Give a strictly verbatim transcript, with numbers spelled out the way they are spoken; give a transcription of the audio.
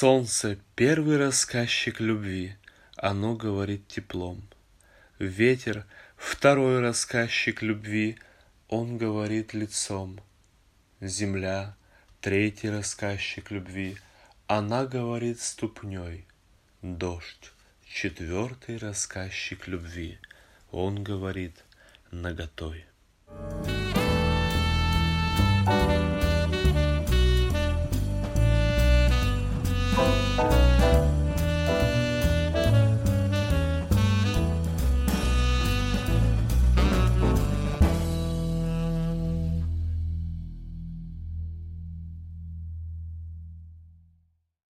Солнце — первый рассказчик любви, оно говорит теплом. Ветер — второй рассказчик любви, он говорит лицом. Земля — третий рассказчик любви, она говорит ступней. Дождь — четвертый рассказчик любви, он говорит наготой.